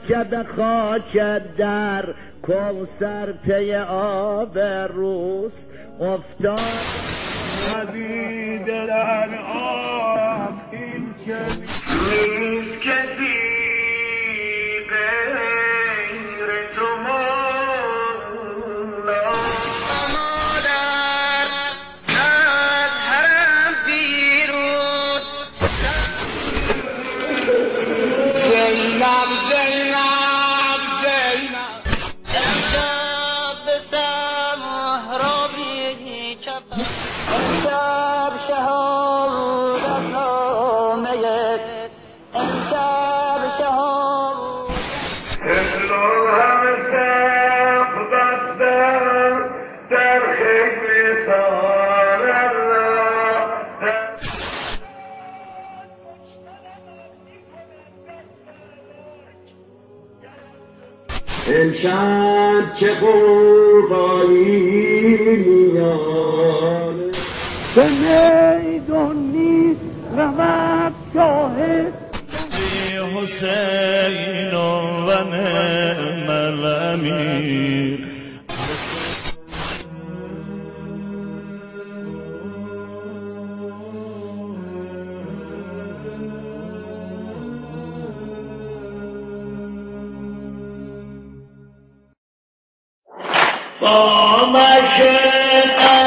که به خاک در کوثر پی آب روز افتاد مزید در آب این که نیست کسی غیر تو مولا مادر از حرم بیرون زینب زینب زینب امشب به سمهرابی چپ امشب شهادت نامه امشب شهادت اطلو همه سخت بستن در خیلی سال الله امشب چه قربانی میاره به میدان نیست رود شاهد حسین و نعم الامیر با مشق